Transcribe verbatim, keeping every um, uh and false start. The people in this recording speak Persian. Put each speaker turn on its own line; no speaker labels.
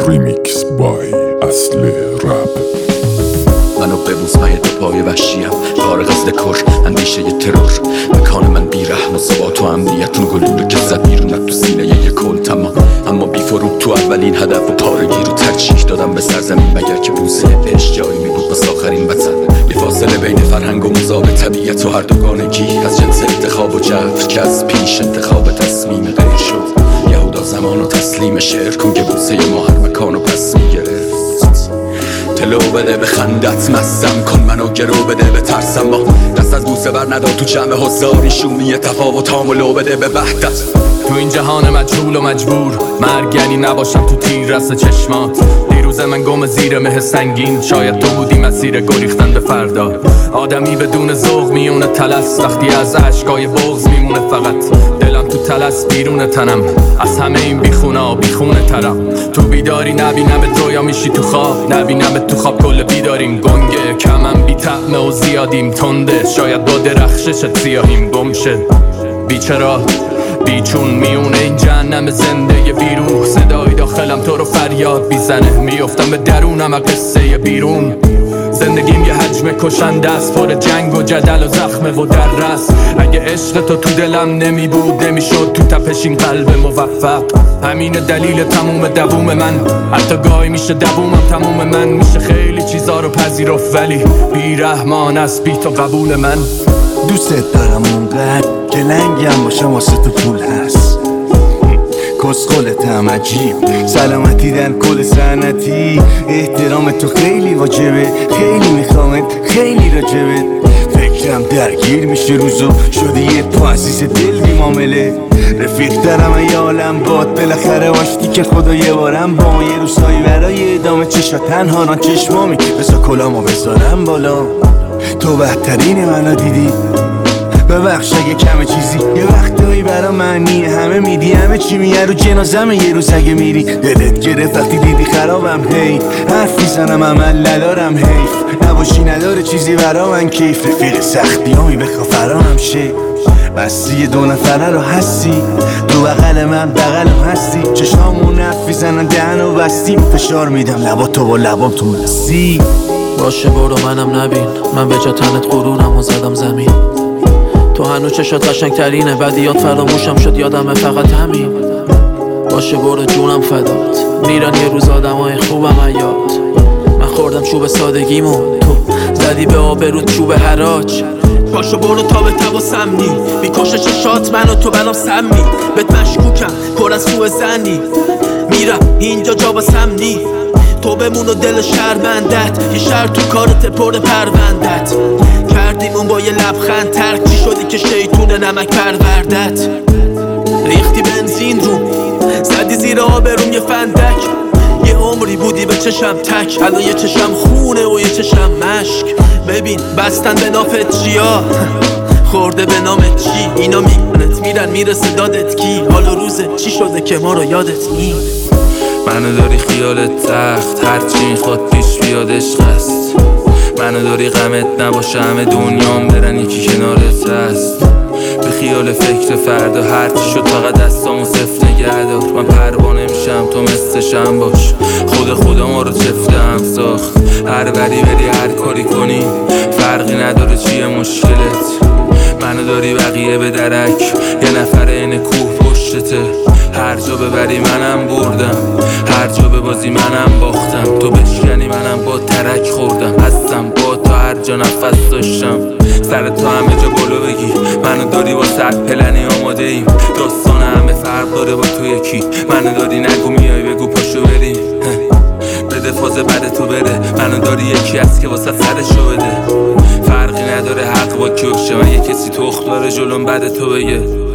ریمیکس بای اصل رپ.
منو ببوس مه دو پای وحشیم، فارغ از دکور اندیشه ی ترور. مکان من بیرحم و ثبات و امنیتون گلوله که زد بیرون تو سینه ی کل تمام. اما بی فروغ تو اولین هدف و پارگی رو ترجیح دادم به سرزمین، مگر که بوسه عشق جایی می بود بس آخرین وطن. یه فاصله بین فرهنگ و مذاب طبیعت و هر دوگانگی، از جنس انتخاب و جبر که از پیش انتخاب تصمیم غیر شد. یهودا زمان و تسلیم شعر کن که بوسه ما هر مکان و پس میگرفت. تلو بده به خندت مستم کن منو گرو بده به ترسم، با دست از بوسه بر ندا تو جمع حضاری شومی تفاوت هامو بده به وحدت.
تو این جهان مجهول و مجبور مرگ یعنی نباشم تو تیر رس چشمات. دیروز من گم زیر مه سنگین، شاید تو بودی مسیر گریختن به فردا. آدمی بدون ذوق میونه تلس، وقتی از عشقای بغض میمونه فقط دلم تو تلس بیرون تنم. از همه این بیخونا بیخونه ترم، تو بیداری نبینم تو یا میشی تو خواب، نبینم تو خواب کل بیداریم گنگه. کمم بی طعمه و زیادیم تنده، شاید با درخششت سیاهیم گمشه. بیچرا بیچون میونه این جهنم زنده بیروح، صدای داخلم تو رو فریاد بیزنه. میفتم به درونم از قصه بیرون. زندگیم یه حجم کشنده است، پر جنگ و جدل و زخمه و دررس. اگه عشق تو تو دلم نمی بود نمیشد تو تپش این قلب موفق. همین دلیل تموم دووم من، حتی گاهی میشه دوومم تموم من. میشه خیلی چیزا رو پذیرفت ولی بیرحمان است بی تو قبول من.
دوست دارم اونقدر که لنگم باشم واسه تو پول هست. کسخلتم عجیب سلامتی در کل سنتی. احترام تو خیلی واجبه، خیلی میخوامت خیلی راجبت. فکرم درگیر میشه روزو شده یه پا عزیز دل بی معامله. رفیق دارم ای عالم باد بالاخره واشتی که خدا یه بارم با یه روزایی برای ادامه چشا تنها ران چشمامی. بذار کلامو بذارم بالا، تو بهترین منو دیدی. ببخش اگه کم چیزی یه وقتایی برا معنی همه میدی، همه چی میگه رو جنازمه. یه روز اگه میری دلت گرفت وقتی دیدی خرابم، هی حرف میزنم عمل ندارم، حیف نباشی نداره چیزی برا من کیف. رفیق سختی همی بخوا فرام شه، بستی دو نفره رو هستی تو بغل من بغلم هستی. چشامون حرف میزنن دهن و بستیم، فشار میدم لبا تو با لبام تو مستی.
باشه برو منم نبین، من به جا تنت غرورم و زدم زمین. تو هنو چشات قشنگ ترینه، بدیات فراموشم شد یادمه فقط همین. باشه برو جونم فدات، میرن یه روز آدمای خوبم ایاد. من خوردم چوب سادگیمو، تو زدی به آبرود چوب حراج. پاشو برو تا به تب و سمنی، میکشه چشات منو تو بنام سمی. بهت مشکوکم پر از سوء زنی، میرم اینجا جا با سمنی. تو بمون و دل شرمندت، یه شر تو کارت پر پروندت. کردیم اون با یه لبخند ترک چی شدی که شیطون نمک پروردت. ریختی بنزین رو زدی زیر آبروم یه فندک. یه عمری بودی به چشم تک، الان یه چشم خونه و یه چشم مشک. ببین بستن به نافت چیا خورده به نامت چی. اینا میکنت میرن میرسه دادت کی. حالا روزه چی شده که ما رو یادت نی.
منو داری خیالت تخت، هرچی میخواد پیش بیاد عشق است. منو داری غمت نباشه همه دنیام برن یکی کنارت هست. به خیال فکر فردا هرچی شد فقط دستامو صفر نگه دار. من پروانه میشم تو مثل شم باش، خود خدا ما رو چفته هم ساخت. هر بری بری هر کاری کنی فرقی نداره چیه مشکلت. منو داری بقیه به درک، یه نفر این کوه پشتته. هر جا ببری منم بردم، هر جا ببازی منم باختم. تو بشکنی منم با ترک خوردم، هستم با تو هر جا نفس داشتم. سر تو همه جا بالا بگی منو داری با صد پلنی آماده ایم. داستان همه فرق داره با تو یکی، منو داری نگو میای بگو پاشو بریم. بده فاز بده تو بره، منو داری یکی هست که واسه سرشو بده. فرقی نداره حق با کیوشه، من یه کسی تخت داره جلوم بده تو بگه.